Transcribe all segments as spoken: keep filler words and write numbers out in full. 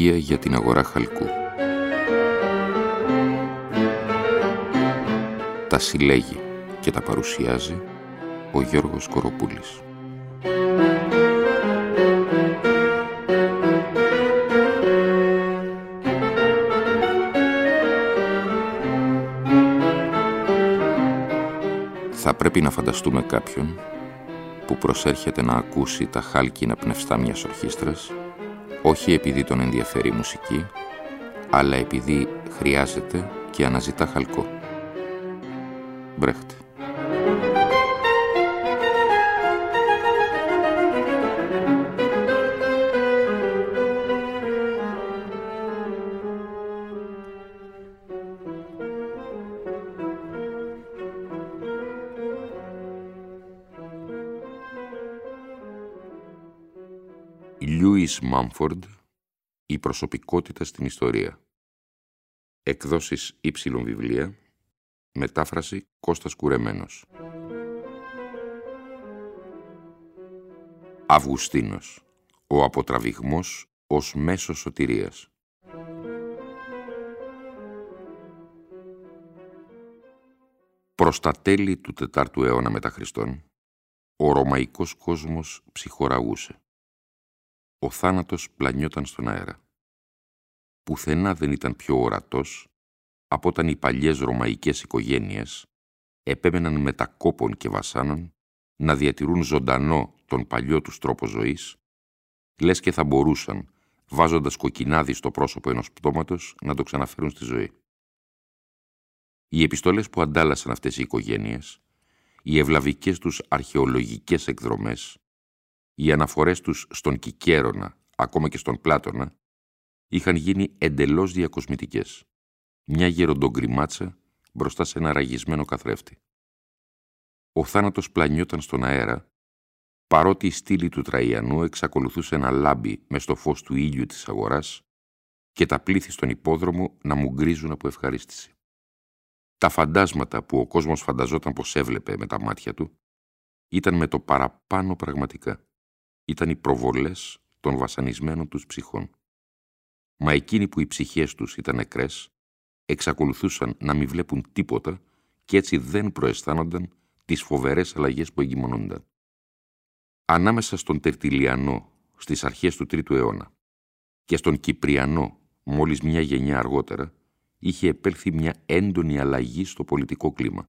Στοιχεία για την αγορά χαλκού. Τα συλλέγει και τα παρουσιάζει ο Γιώργος Κοροπούλης. Θα πρέπει να φανταστούμε κάποιον που προσέρχεται να ακούσει τα χάλκινα πνευστά μιας ορχήστρας, όχι επειδή τον ενδιαφέρει η μουσική, αλλά επειδή χρειάζεται και αναζητά χαλκό. Μπρέχτε. Λιούις Μάμφορντ, η προσωπικότητα στην ιστορία. Εκδόσεις Ήψιλον βιβλία. Μετάφραση Κώστας Κουρεμένος. Αυγουστίνος. Ο αποτραβηγμός ως μέσο σωτηρίας. Προς τα τέλη του τετάρτου αιώνα μετά Χριστόν, ο ρωμαϊκός κόσμος ψυχοραγούσε. Ο θάνατος πλανιόταν στον αέρα. Πουθενά δεν ήταν πιο ορατός από όταν οι παλιές ρωμαϊκές οικογένειες επέμεναν μετακόπων και βασάνων να διατηρούν ζωντανό τον παλιό τους τρόπο ζωής, λες και θα μπορούσαν, βάζοντας κοκκινάδι στο πρόσωπο ενός πτώματος, να το ξαναφέρουν στη ζωή. Οι επιστολές που αντάλλασαν αυτές οι οικογένειες, οι ευλαβικές τους αρχαιολογικές εκδρομές, οι αναφορές τους στον Κικέρονα, ακόμα και στον Πλάτωνα, είχαν γίνει εντελώς διακοσμητικές. Μια γεροντογκριμάτσα μπροστά σε ένα ραγισμένο καθρέφτη. Ο θάνατος πλανιόταν στον αέρα, παρότι η στήλη του Τραϊανού εξακολουθούσε να λάμπει μες στο φως του ήλιου της αγοράς και τα πλήθη στον υπόδρομο να μουγκρίζουν από ευχαρίστηση. Τα φαντάσματα που ο κόσμος φανταζόταν πως έβλεπε με τα μάτια του ήταν με το παραπάνω πραγματικά. Ήταν οι προβολές των βασανισμένων τους ψυχών. Μα εκείνοι που οι ψυχές τους ήταν νεκρές, εξακολουθούσαν να μην βλέπουν τίποτα και έτσι δεν προαισθάνονταν τις φοβερές αλλαγές που εγκυμονούνταν. Ανάμεσα στον Τερτιλιανό στις αρχές του τρίτου αιώνα και στον Κυπριανό μόλις μια γενιά αργότερα, είχε επέλθει μια έντονη αλλαγή στο πολιτικό κλίμα.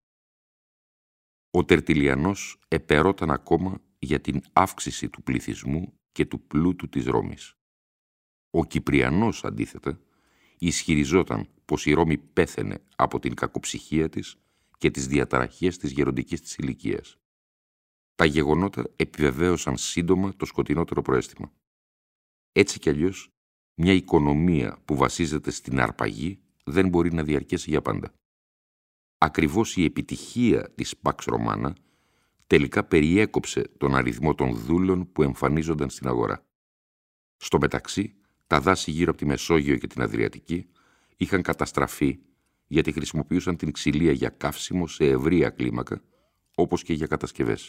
Ο Τερτιλιανός επερώταν ακόμα για την αύξηση του πληθυσμού και του πλούτου της Ρώμης. Ο Κυπριανός, αντίθετα, ισχυριζόταν πως η Ρώμη πέθαινε από την κακοψυχία της και τις διαταραχές της γεροντικής της ηλικίας. Τα γεγονότα επιβεβαίωσαν σύντομα το σκοτεινότερο προαίσθημα. Έτσι κι αλλιώς, μια οικονομία που βασίζεται στην αρπαγή δεν μπορεί να διαρκέσει για πάντα. Ακριβώς η επιτυχία της Pax Romana τελικά περιέκοψε τον αριθμό των δούλων που εμφανίζονταν στην αγορά. Στο μεταξύ, τα δάση γύρω από τη Μεσόγειο και την Αδριατική είχαν καταστραφεί γιατί χρησιμοποιούσαν την ξυλία για καύσιμο σε ευρεία κλίμακα, όπως και για κατασκευές.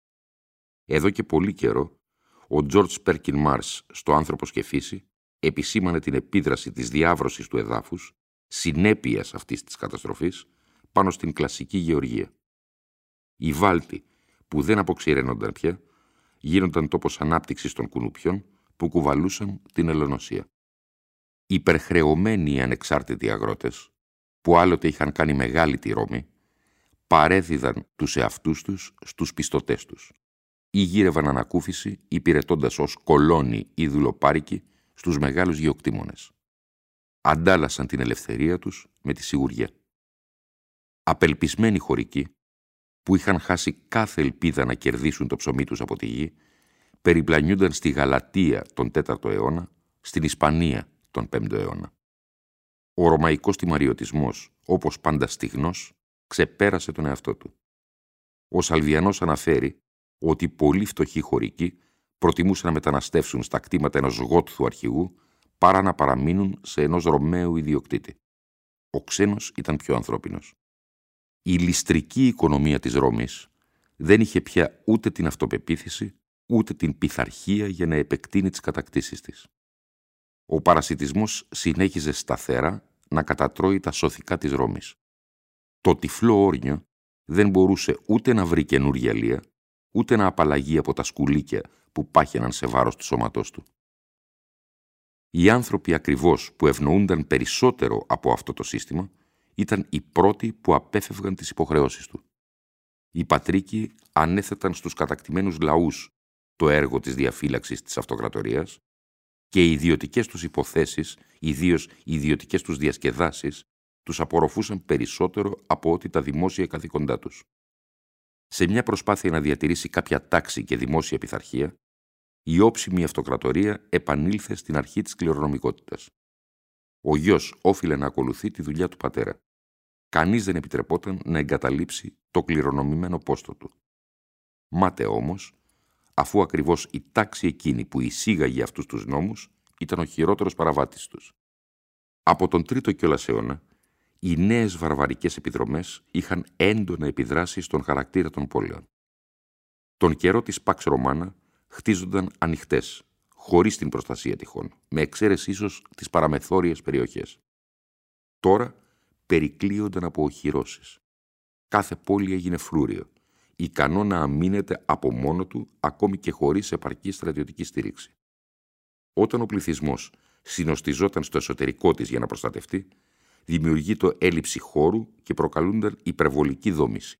Εδώ και πολύ καιρό, ο Τζορτζ Πέρκιν Μάρς στο «Άνθρωπος και φύση» επισήμανε την επίδραση της διάβρωσης του εδάφους, συνέπειας αυτής της καταστροφής, πάνω στην κλασική γεωργία. Οι Βάλτοι, που δεν αποξηραίνονταν πια, γίνονταν τόπος ανάπτυξης των κουνουπιών που κουβαλούσαν την ελαιονοσία. Υπερχρεωμένοι οι ανεξάρτητοι αγρότες, που άλλοτε είχαν κάνει μεγάλη τη Ρώμη, παρέδιδαν τους εαυτούς τους στους πιστωτές τους ή γύρευαν ανακούφιση υπηρετώντας ως κολόνοι ή δουλοπάρικοι στους μεγάλους γεωκτήμονες. Αντάλλασαν την ελευθερία τους με τη σιγουριά. Απελπισμένοι χωρικοί, που είχαν χάσει κάθε ελπίδα να κερδίσουν το ψωμί τους από τη γη, περιπλανιούνταν στη Γαλατία τον τέταρτο αιώνα, στην Ισπανία τον πέμπτο αιώνα. Ο ρωμαϊκός τιμαριωτισμός, όπως πάντα στιγνός, ξεπέρασε τον εαυτό του. Ο Σαλβιανός αναφέρει ότι πολλοί φτωχοί χωρικοί προτιμούσαν να μεταναστεύσουν στα κτήματα ενός Γότθου αρχηγού παρά να παραμείνουν σε ενός Ρωμαίου ιδιοκτήτη. Ο ξένος ήταν πιο ανθρώπινος. Η ληστρική οικονομία της Ρώμης δεν είχε πια ούτε την αυτοπεποίθηση, ούτε την πειθαρχία για να επεκτείνει τις κατακτήσεις της. Ο παρασιτισμός συνέχιζε σταθερά να κατατρώει τα σωθικά της Ρώμης. Το τυφλό όρνιο δεν μπορούσε ούτε να βρει καινούργια λία, ούτε να απαλλαγεί από τα σκουλίκια που πάχαιναν σε βάρος του σώματός του. Οι άνθρωποι ακριβώς που ευνοούνταν περισσότερο από αυτό το σύστημα ήταν οι πρώτοι που απέφευγαν τις υποχρεώσεις του. Οι πατρίκοι ανέθεταν στους κατακτημένους λαούς το έργο της διαφύλαξης της αυτοκρατορίας και οι ιδιωτικές τους υποθέσεις, ιδίως οι ιδιωτικές τους διασκεδάσεις, τους απορροφούσαν περισσότερο από ό,τι τα δημόσια καθήκοντά τους. Σε μια προσπάθεια να διατηρήσει κάποια τάξη και δημόσια πειθαρχία, η όψιμη αυτοκρατορία επανήλθε στην αρχή της κληρονομικότητας. Ο γιος όφιλε να ακολουθεί τη δουλειά του πατέρα. Κανείς δεν επιτρεπόταν να εγκαταλείψει το κληρονομημένο πόστο του. Μάται όμως, αφού ακριβώς η τάξη εκείνη που εισήγαγε αυτούς τους νόμους ήταν ο χειρότερος παραβάτης τους. Από τον τρίτο κιόλας αιώνα, οι νέες βαρβαρικές επιδρομές είχαν έντονα επιδράσει στον χαρακτήρα των πόλεων. Τον καιρό της Pax Romana χτίζονταν ανοιχτές, χωρίς την προστασία τυχόν, με εξαίρεση ίσως τις παραμεθόριες περιοχές. Τώρα περικλείονταν από οχυρώσεις. Κάθε πόλη έγινε φρούριο, ικανό να αμήνεται από μόνο του, ακόμη και χωρίς επαρκή στρατιωτική στήριξη. Όταν ο πληθυσμός συνοστιζόταν στο εσωτερικό της για να προστατευτεί, δημιουργείτο έλλειψη χώρου και προκαλούνταν υπερβολική δόμηση.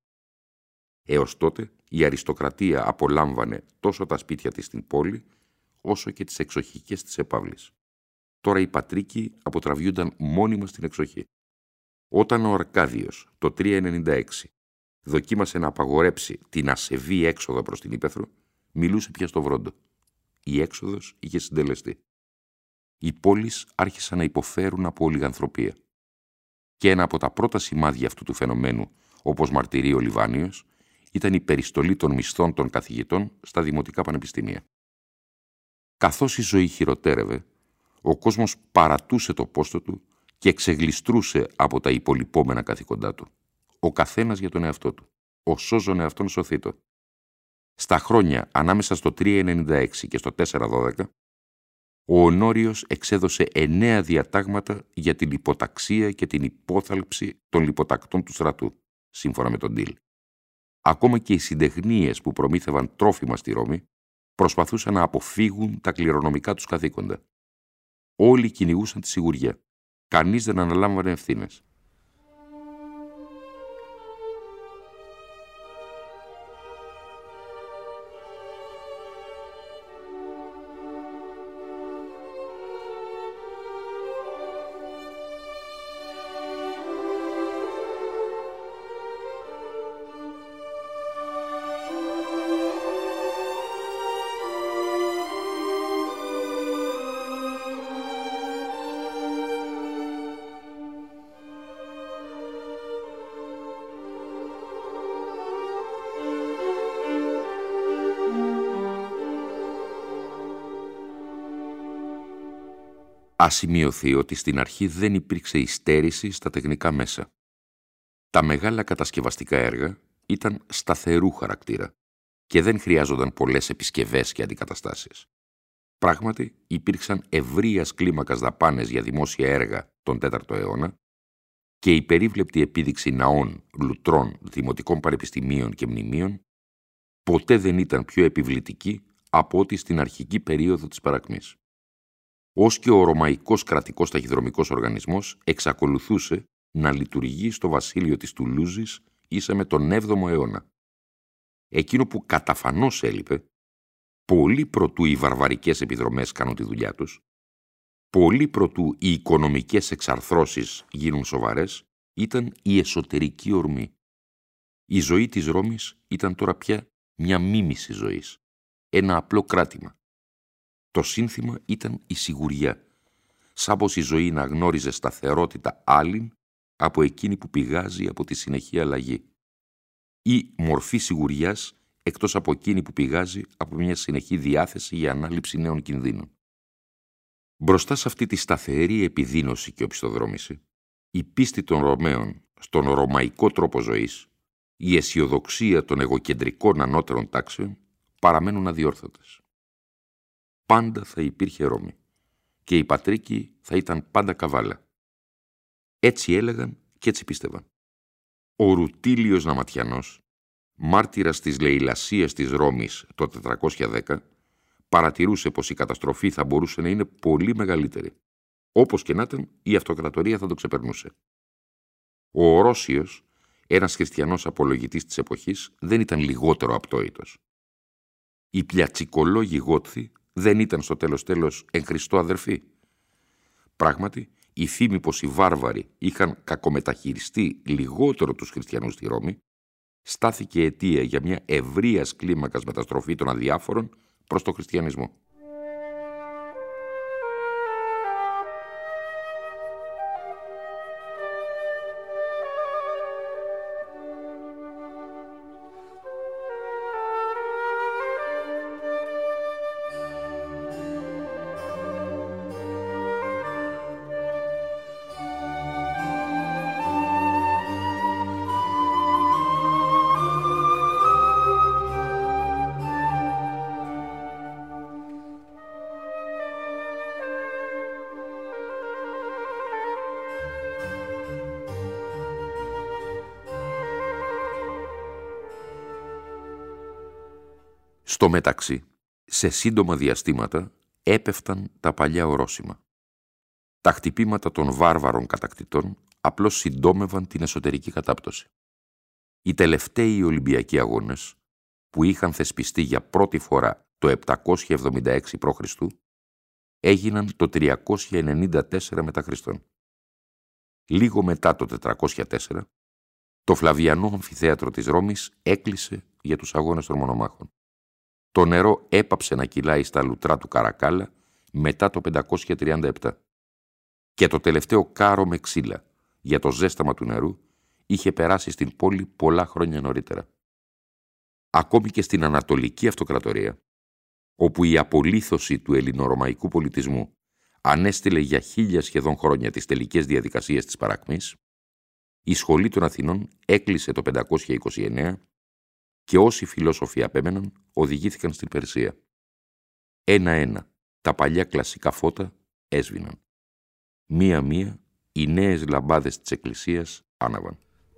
Έως τότε η αριστοκρατία απολάμβανε τόσο τα σπίτια της στην πόλη, όσο και τις εξοχικές της επαύλης. Τώρα οι πατρίκοι αποτραβιούνταν μόνιμα στην εξοχή. Όταν ο Αρκάδιος το τριακόσια ενενήντα έξι δοκίμασε να απαγορέψει την ασεβή έξοδο προς την ύπαιθρο, μιλούσε πια στο Βρόντο. Η έξοδος είχε συντελεστεί. Οι πόλεις άρχισαν να υποφέρουν από ολιγανθρωπία. Και ένα από τα πρώτα σημάδια αυτού του φαινομένου, όπως μαρτυρεί ο Λιβάνιος, ήταν η περιστολή των μισθών των καθηγητών στα δημοτικά πανεπιστήμια. Καθώς η ζωή χειροτέρευε, ο κόσμος παρατούσε το πόστο του και ξεγλιστρούσε από τα υπολοιπόμενα καθήκοντά του. Ο καθένας για τον εαυτό του. Ο σώζον εαυτόν σωθήτο. Στα χρόνια ανάμεσα στο τριακόσια ενενήντα έξι και στο τετρακόσια δώδεκα, ο Ονόριος εξέδωσε εννέα διατάγματα για την λιποταξία και την υπόθαλψη των λιποτακτών του στρατού, σύμφωνα με τον Ντίλ. Ακόμα και οι συντεχνίες που προμήθευαν τρόφιμα στη Ρώμη προσπαθούσαν να αποφύγουν τα κληρονομικά τους καθήκοντα. Όλοι κυνηγούσαν τη σιγουριά. Κανείς δεν αναλάμβανε ευθύνες. Ας σημειωθεί ότι στην αρχή δεν υπήρξε υστέρηση στα τεχνικά μέσα. Τα μεγάλα κατασκευαστικά έργα ήταν σταθερού χαρακτήρα και δεν χρειάζονταν πολλές επισκευές και αντικαταστάσεις. Πράγματι, υπήρξαν ευρείας κλίμακας δαπάνες για δημόσια έργα τον τέταρτο αιώνα και η περίβλεπτη επίδειξη ναών, λουτρών, δημοτικών πανεπιστημίων και μνημείων ποτέ δεν ήταν πιο επιβλητική από ό,τι στην αρχική περίοδο της παρακμής. Ως και ο ρωμαϊκός κρατικός ταχυδρομικός οργανισμός εξακολουθούσε να λειτουργεί στο βασίλειο της Τουλούζης ίσα με τον έβδομο αιώνα. Εκείνο που καταφανώς έλειπε, πολύ προτού οι βαρβαρικές επιδρομές κάνουν τη δουλειά τους, πολύ προτού οι οικονομικές εξαρθρώσεις γίνουν σοβαρές, ήταν η εσωτερική ορμή. Η ζωή της Ρώμης ήταν τώρα πια μια μίμηση ζωής, ένα απλό κράτημα. Το σύνθημα ήταν η σιγουριά, σαν πως η ζωή να γνώριζε σταθερότητα άλλην από εκείνη που πηγάζει από τη συνεχή αλλαγή, ή μορφή σιγουριάς εκτός από εκείνη που πηγάζει από μια συνεχή διάθεση για ανάληψη νέων κινδύνων. Μπροστά σε αυτή τη σταθερή επιδείνωση και οπισθοδρόμηση, η πίστη των Ρωμαίων στον ρωμαϊκό τρόπο ζωής, η αισιοδοξία των εγωκεντρικών ανώτερων τάξεων παραμένουν αδιόρθωτες. Πάντα θα υπήρχε Ρώμη και η Πατρίκη θα ήταν πάντα καβάλα. Έτσι έλεγαν και έτσι πίστευαν. Ο Ρουτήλιος Ναματιανός, μάρτυρας της λαιλασίας της Ρώμης το τετρακόσια δέκα, παρατηρούσε πως η καταστροφή θα μπορούσε να είναι πολύ μεγαλύτερη. Όπως και να ήταν, η αυτοκρατορία θα το ξεπερνούσε. Ο Ορώσιος, ένας χριστιανός απολογητής της εποχής, δεν ήταν λιγότερο απτόητος. Οι πλιατσικολόγοι Γότθοι δεν ήταν στο τέλος τέλος εν Χριστώ αδερφοί. Πράγματι, η φήμη πως οι βάρβαροι είχαν κακομεταχειριστεί λιγότερο τους χριστιανούς στη Ρώμη, στάθηκε αιτία για μια ευρείας κλίμακας μεταστροφή των αδιάφορων προς τον χριστιανισμό. Στο μεταξύ, σε σύντομα διαστήματα έπεφταν τα παλιά ορόσημα. Τα χτυπήματα των βάρβαρων κατακτητών απλώς συντόμευαν την εσωτερική κατάπτωση. Οι τελευταίοι Ολυμπιακοί αγώνες, που είχαν θεσπιστεί για πρώτη φορά το επτακόσια εβδομήντα έξι π.Χ., έγιναν το τριακόσια ενενήντα τέσσερα μετά Χριστόν. Λίγο μετά το τετρακόσια τέσσερα, το Φλαβιανό αμφιθέατρο της Ρώμης έκλεισε για τους αγώνες των μονομάχων. Το νερό έπαψε να κυλάει στα λουτρά του Καρακάλα μετά το πεντακόσια τριάντα επτά. Και το τελευταίο κάρο με ξύλα για το ζέσταμα του νερού είχε περάσει στην πόλη πολλά χρόνια νωρίτερα. Ακόμη και στην Ανατολική Αυτοκρατορία, όπου η απολύθωση του ελληνορωμαϊκού πολιτισμού ανέστηλε για χίλια σχεδόν χρόνια τις τελικές διαδικασίες της παρακμής, η Σχολή των Αθηνών έκλεισε το πεντακόσια είκοσι εννέα και όσοι φιλόσοφοι απέμεναν οδηγήθηκαν στην Περσία. Ένα-ένα τα παλιά κλασικά φώτα έσβηναν. Μία-μία οι νέες λαμπάδες της Εκκλησίας άναβαν.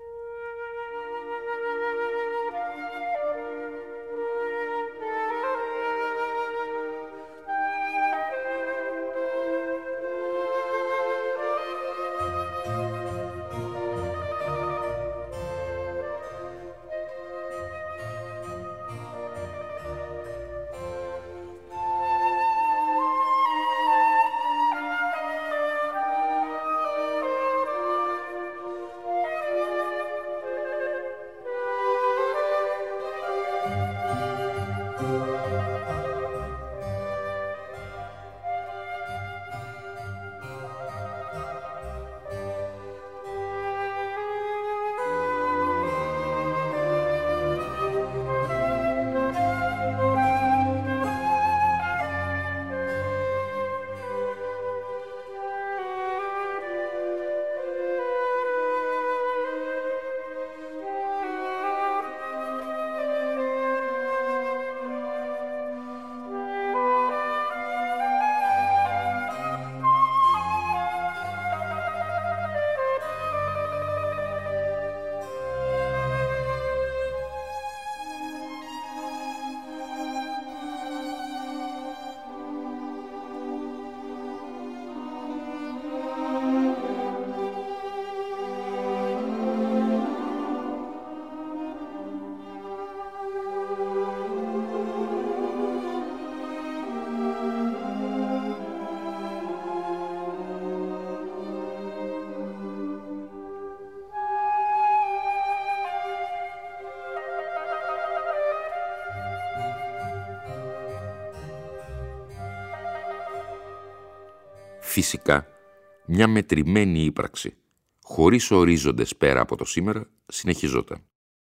Φυσικά, μια μετρημένη ύπαρξη, χωρίς ορίζοντες πέρα από το σήμερα, συνεχιζόταν.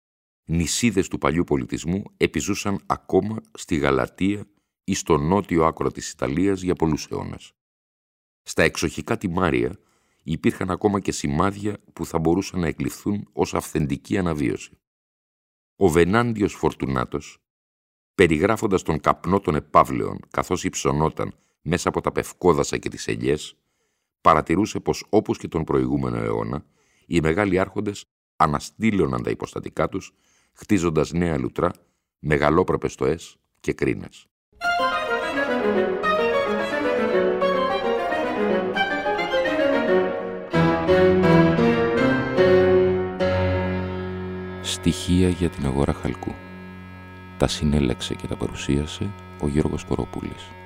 Νησίδες του παλιού πολιτισμού επιζούσαν ακόμα στη Γαλατία ή στο νότιο άκρο της Ιταλίας για πολλούς αιώνες. Στα εξοχικά τιμάρια υπήρχαν ακόμα και σημάδια που θα μπορούσαν να εκλειφθούν ως αυθεντική αναβίωση. Ο Βενάντιος Φορτουνάτος, περιγράφοντας τον καπνό των επαύλεων καθώς υψωνόταν μέσα από τα πευκόδασα και τις ελιές, παρατηρούσε πως όπως και τον προηγούμενο αιώνα, οι μεγάλοι άρχοντες αναστήλωναν τα υποστατικά τους, χτίζοντας νέα λουτρά, μεγαλόπρεπες στοές και κρίνες. Στοιχεία για την αγορά χαλκού. Τα συνέλεξε και τα παρουσίασε ο Γιώργος Κοροπούλης.